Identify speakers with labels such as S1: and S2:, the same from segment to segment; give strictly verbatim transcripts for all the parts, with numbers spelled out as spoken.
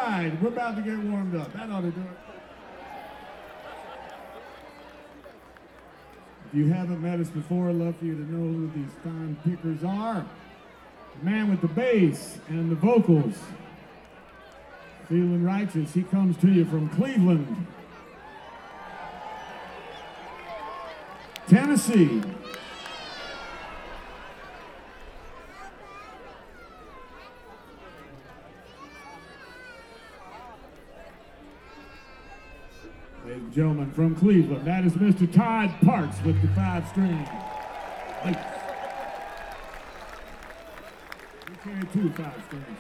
S1: right, we're about to get warmed up. That ought to do it. If you haven't met us before, I'd love for you to know who these fine pickers are. The man with the bass and the vocals. Feeling righteous, he comes to you from Cleveland, Tennessee. Ladies and gentlemen, from Cleveland, that is Mister Todd Parks with the five string. Bass. We carry two five strings.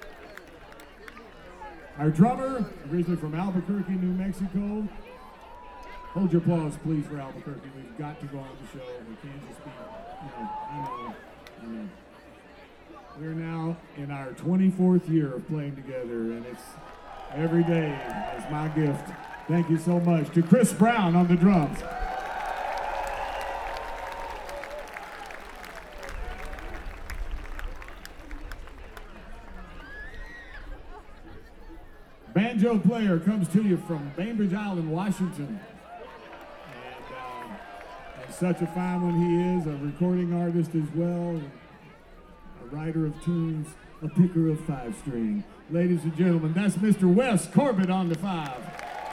S1: Our drummer, originally from Albuquerque, New Mexico. Hold your applause, please, for Albuquerque. We've got to go on the show. We can't just be, you know, I know, I know. We're now in our twenty-fourth year of playing together, and it's every day is my gift. Thank you so much to Chris Brown on the drums. Banjo player comes to you from Bainbridge Island, Washington. And, uh, and such a fine one he is, a recording artist as well, a writer of tunes, a picker of five string. Ladies and gentlemen, that's Mister Wes Corbett on the five.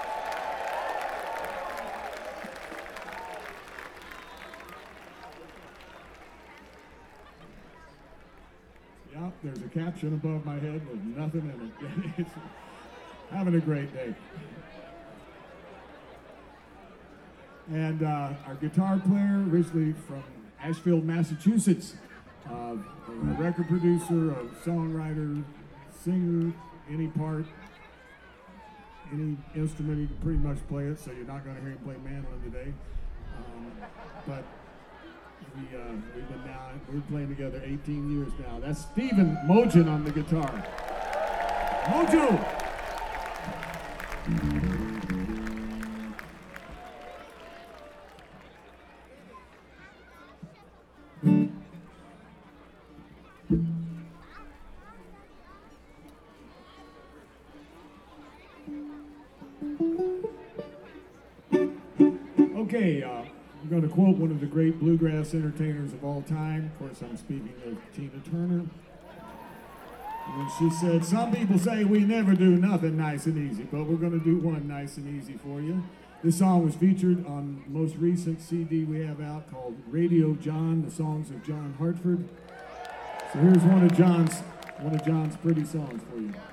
S1: Yep, there's a caption above my head with nothing in it. It's, having a great day. And uh, our guitar player, originally from Ashfield, Massachusetts, uh, a record producer, a songwriter, singer, any part, any instrument, he can pretty much play it, so you're not going to hear him play mandolin today. Um, but we, uh, we've been now, we're playing together eighteen years now. That's Stephen Mogen on the guitar. Mojo! Okay, uh, I'm going to quote one of the great bluegrass entertainers of all time. Of course, I'm speaking of Tina Turner. When she said, some people say we never do nothing nice and easy, but we're going to do one nice and easy for you. This song was featured on the most recent C D we have out called Radio John, the songs of John Hartford. So here's one of John's, one of John's pretty songs for you.